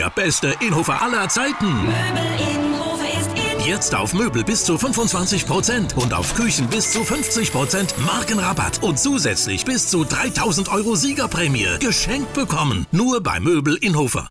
der beste Inhofer aller Zeiten. Möbel Innhofer ist in. Jetzt auf Möbel bis zu 25% und auf Küchen bis zu 50% Markenrabatt und zusätzlich bis zu 3.000 € Siegerprämie geschenkt bekommen. Nur bei Möbel Innhofer.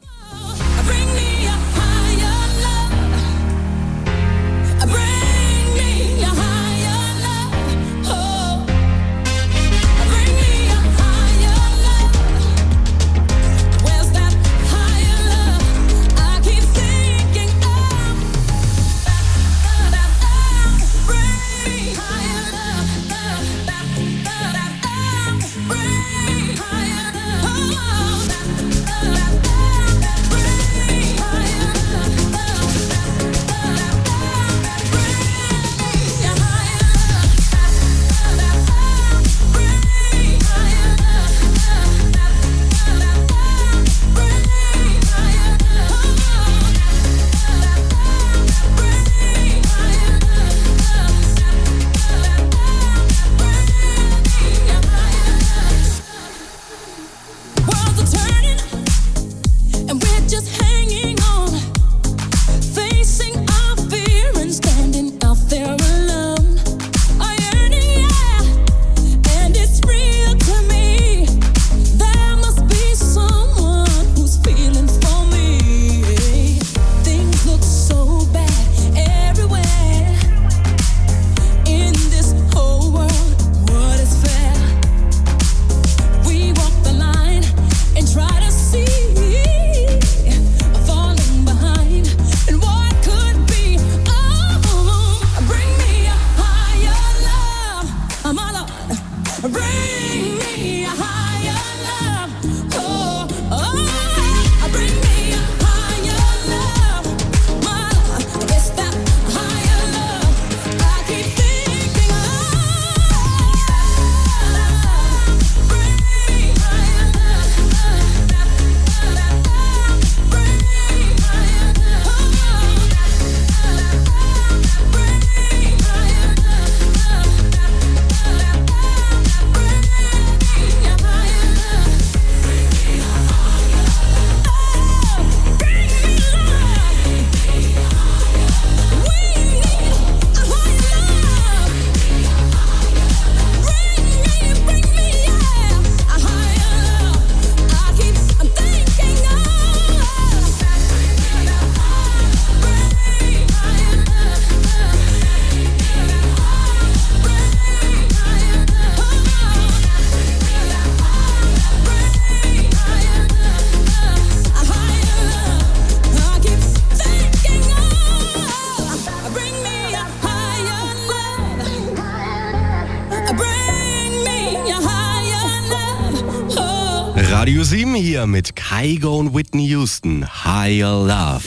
Radio 7 hier mit Kygo und Whitney Houston, Higher Love.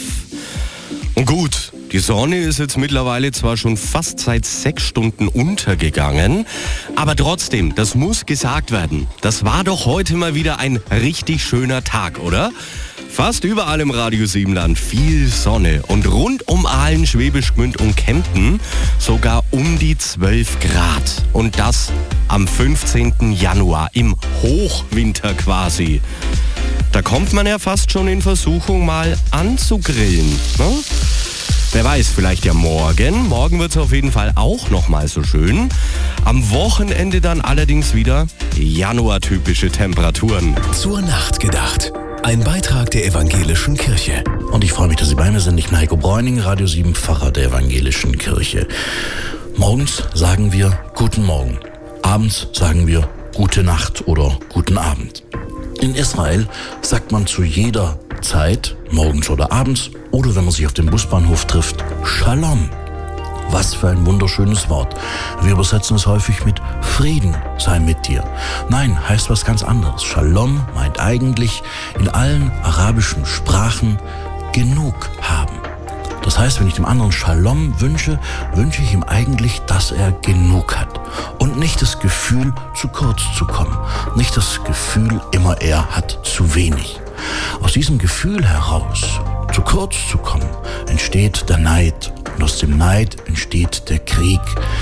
Und gut, die Sonne ist jetzt mittlerweile zwar schon fast seit 6 Stunden untergegangen, aber trotzdem, das muss gesagt werden. Das war doch heute mal wieder ein richtig schöner Tag, oder? Fast überall im Radio 7 Land viel Sonne und rund um Aalen, Schwäbisch Gmünd und Kempten sogar um die 12 Grad. Und das am 15. Januar, im Hochwinter quasi. Da kommt man ja fast schon in Versuchung, mal anzugrillen, ne? Wer weiß, vielleicht ja morgen. Morgen wird es auf jeden Fall auch nochmal so schön. Am Wochenende dann allerdings wieder januartypische Temperaturen. Zur Nacht gedacht. Ein Beitrag der Evangelischen Kirche. Und ich freue mich, dass Sie bei mir sind. Ich bin Heiko Bräuning, Radio 7 Pfarrer der Evangelischen Kirche. Morgens sagen wir Guten Morgen. Abends sagen wir Gute Nacht oder Guten Abend. In Israel sagt man zu jeder Zeit, morgens oder abends, oder wenn man sich auf dem Busbahnhof trifft, Shalom. Was für ein wunderschönes Wort. Wir übersetzen es häufig mit Frieden sei mit dir. Nein, heißt was ganz anderes. Shalom meint eigentlich in allen arabischen Sprachen genug haben. Das heißt, wenn ich dem anderen Shalom wünsche, wünsche ich ihm eigentlich, dass er genug hat. Und nicht das Gefühl, zu kurz zu kommen. Nicht das Gefühl, immer er hat zu wenig. Aus diesem Gefühl heraus, zu kurz zu kommen, entsteht der Neid. Und aus dem Neid entsteht der Krieg.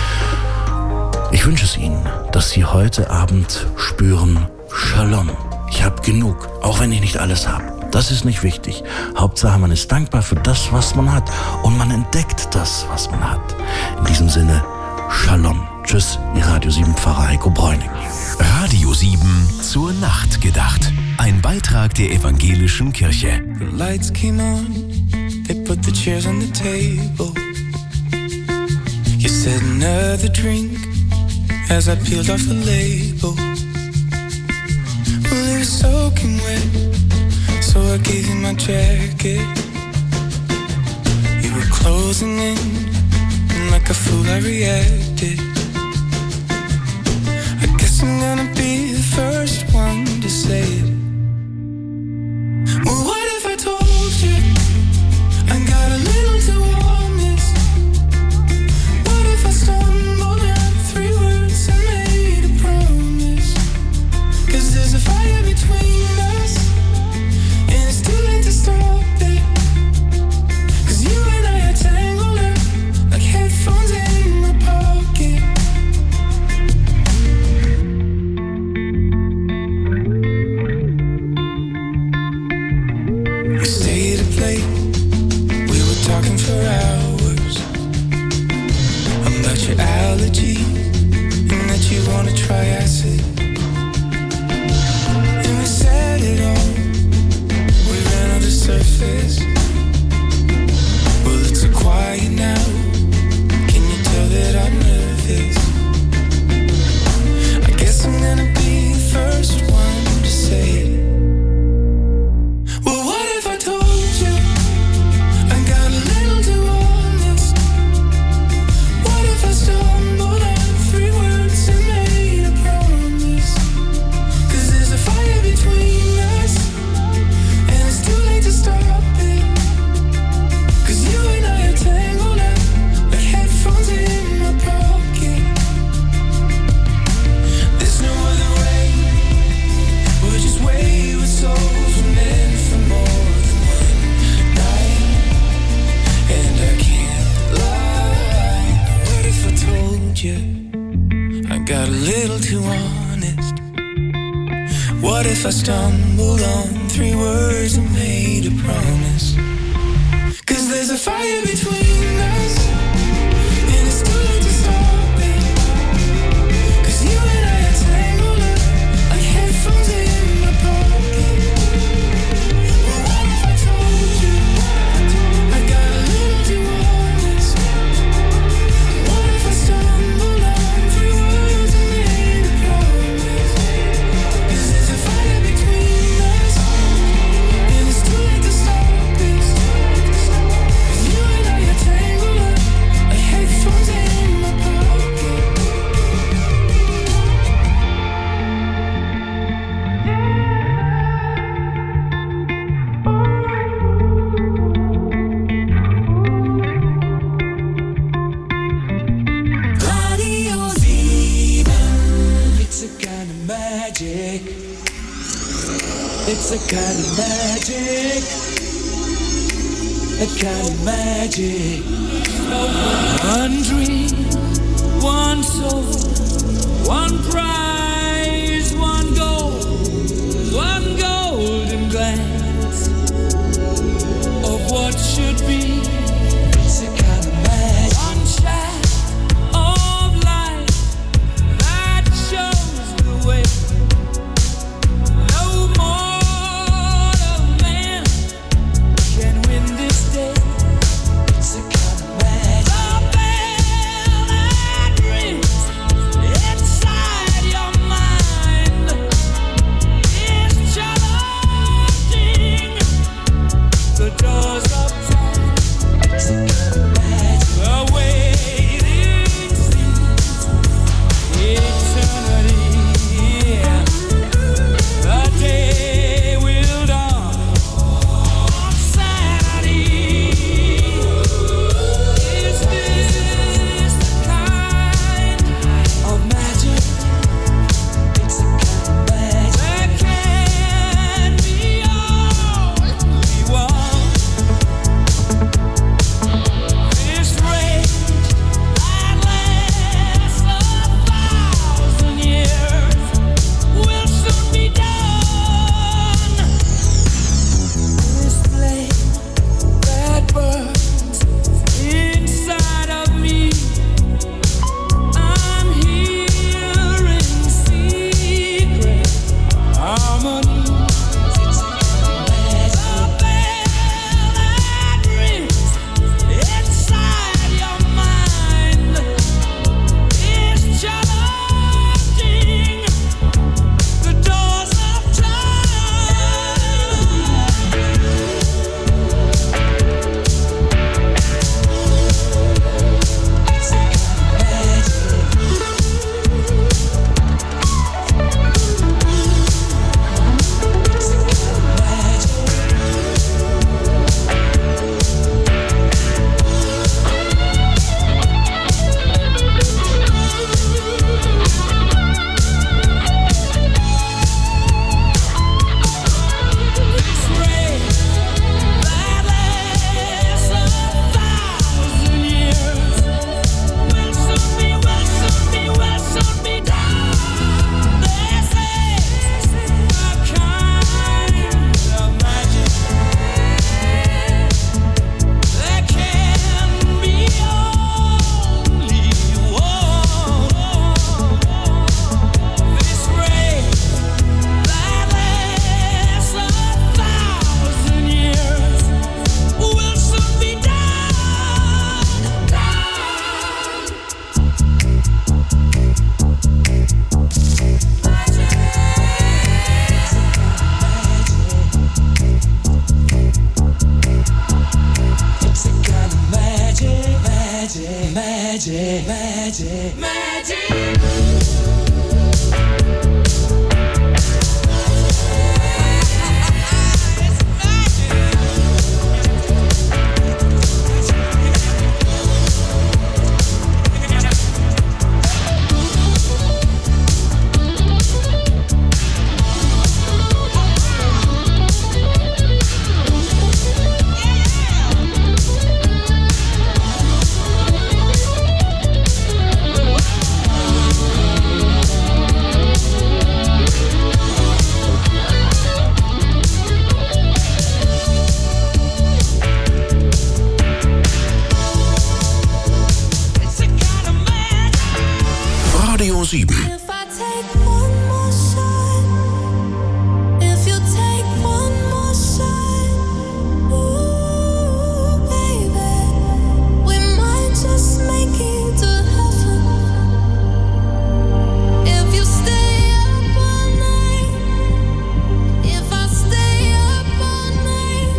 Ich wünsche es Ihnen, dass Sie heute Abend spüren, Shalom. Ich habe genug, auch wenn ich nicht alles habe. Das ist nicht wichtig. Hauptsache, man ist dankbar für das, was man hat. Und man entdeckt das, was man hat. In diesem Sinne, Shalom. Tschüss, Ihr Radio 7 Pfarrer Heiko Bräuning. Radio 7 zur Nacht gedacht. Ein Beitrag der evangelischen Kirche. The lights came on, they put the chairs on the table. You said another drink as I peeled off the label. Well, it was soaking wet, so I gave you my jacket. You were closing in, and like a fool I reacted. I guess I'm gonna be the first one to say it. Well, what if I told you I got a little too honest? What if I stumbled on 3 words and made a promise? 'Cause there's a fire between us, and it's too late to stop it. 'Cause you and I are tangled up like headphones in my pocket. We stayed up late, we were talking for hours about your allergy and that you wanna try acid. And we said it all, we ran on the surface. Well, it's so quiet now, can you tell that I'm nervous? I guess I'm gonna be the first one to say it. Well, what if I told you I got a little too honest? What if I stumbled on 3 words and made a promise? 'Cause there's a fire between us, and it's too late to stop it. 'Cause you and I are tangled up like headphones in my pocket. There's no other way, we're just wayward souls meant for more than one night. And I can't lie. What if I told you I got a little too honest? What if I stumbled on 3 words and made a promise? 'Cause there's a fire between us, and it's too late to stop it. 'Cause you and I are tangled up like headphones in my pocket. Well, what if I told you I got a little too honest? What if I stumbled on 3 words and made a promise? 'Cause there's a fire between us, and it's too late to stop it. 'Cause you and I are tangled up like headphones in my pocket. Radio 7. It's a kind of magic. It's a kind of magic. A kind of magic. One dream, one soul, one prize, one goal, one golden glance of what should be. It's a kind of magic. One shaft of light that shows the way. No mortal man can win this day. It's a kind of magic. The bell that rings inside your magic, magic, magic. Radio 7. If I take one more shot, if you take one more shot, ooh, baby, we might just make it to heaven. If you stay up all night, if I stay up all night,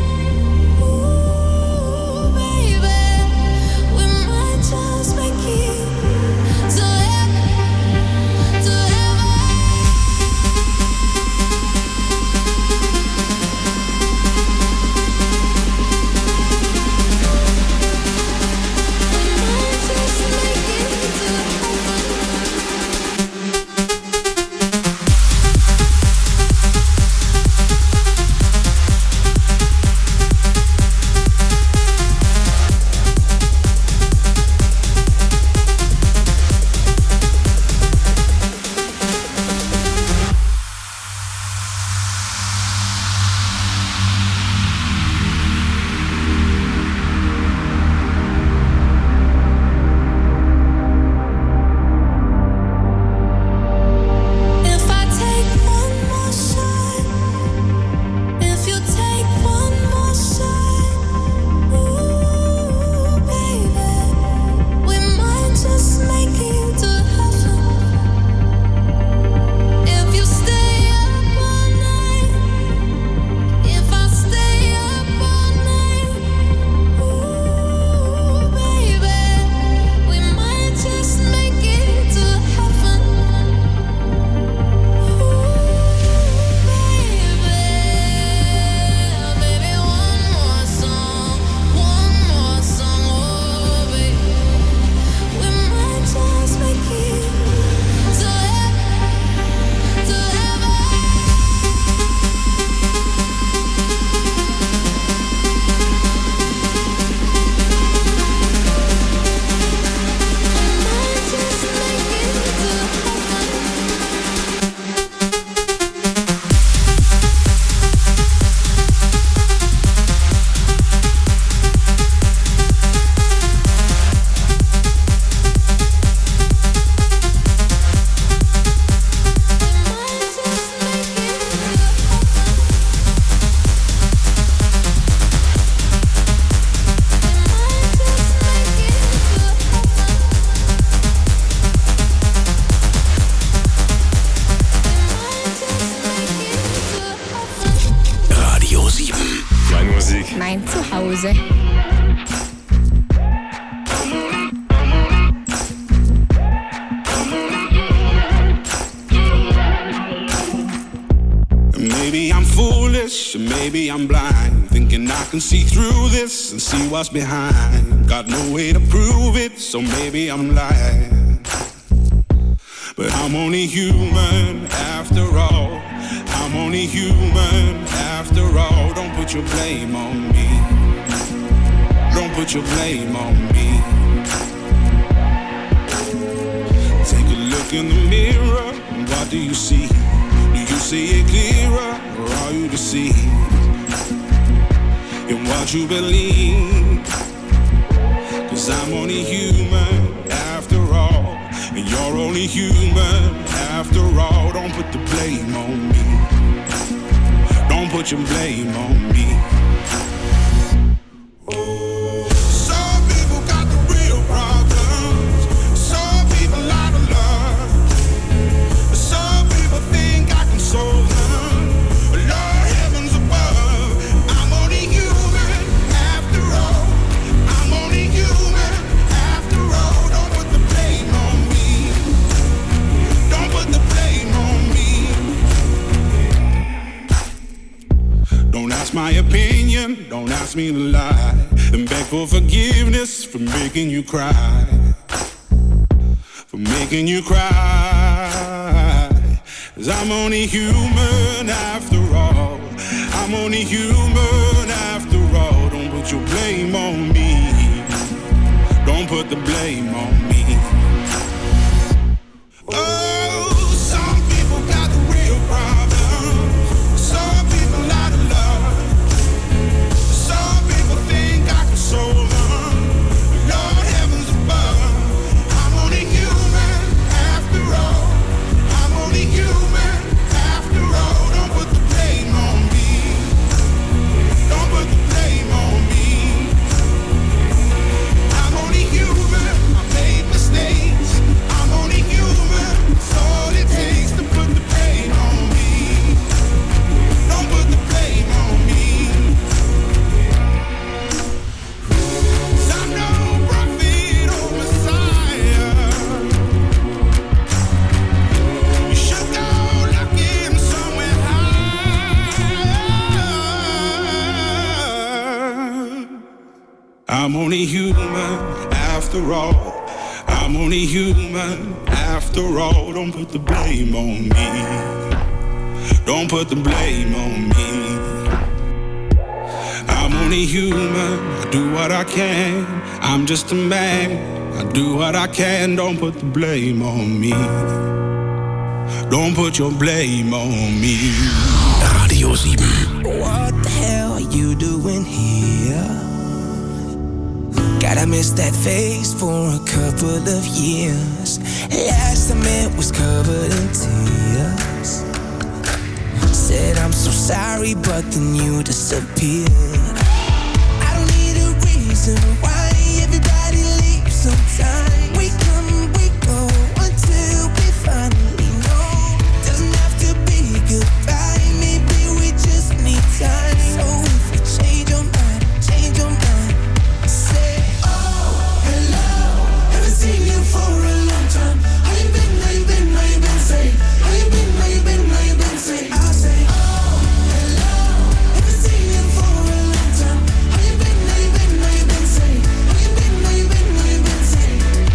ooh, baby, we might just make it to heaven. Mein Zuhause. Maybe I'm foolish, maybe I'm blind, thinking I can see through this and see what's behind. Got no way to prove it, so maybe I'm lying. But I'm only human after all. I'm only human after all. Don't put your blame on me. Don't put your blame on me. Take a look in the mirror, what do you see? Do you see it clearer, or are you deceived in what you believe? 'Cause I'm only human after all, and you're only human after all. Don't put the blame on me. Don't put your blame on me. Some people got the real problems. Some people out of love. Some people think I can solve them. Lord, heavens above, I'm only human after all. I'm only human after all. Don't put ask me to lie and beg for forgiveness for making you cry. For making you cry. 'Cause I'm only human after all. I'm only human after all. Don't put your blame on me. Don't put the blame on me. Oh, some people got the real problem. Some people out of love. Some people think I can solve them. Lord heavens above. I'm only human after all. I'm only human after all. Don't put the blame on me. Don't put the blame on me. I'm only human. I made mistakes. I'm only human. It's all it takes to put the blame on me. Don't put the blame on me. 'Cause I'm no prophet or Messiah. You should go looking somewhere higher. I'm only human after all. I'm only human after all. Don't put the blame on me. Don't put the blame on me. I'm only human. I do what I can. I'm just a man. I do what I can. Don't put the blame on me. Don't put your blame on me. Radio 7. What the hell are you doing here? God, I missed that face for a couple of years. Last time it was covered in tears. Said I'm so sorry, but then you disappeared. I don't need a reason why everybody leaves sometime. We come, we go until we finally know. Doesn't have to be goodbye. Maybe we just need time. So if you change your mind, change your mind. Say, oh, hello, haven't seen you for a long time. How you been, how you been, how you been, say? How you been, how you been, how you been, say? I'll say, oh, hello, haven't seen you for a long time. How you been, how you been, how you been, say? How you been, how you been, how you been, say?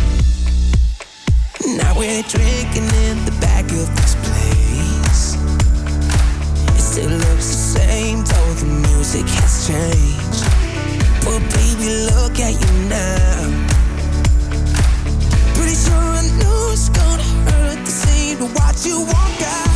Now we're drinking in the back of this place. It still looks the same, though the music has changed. But baby, look at you now. Pretty sure I know it's gonna hurt the same to watch you walk out.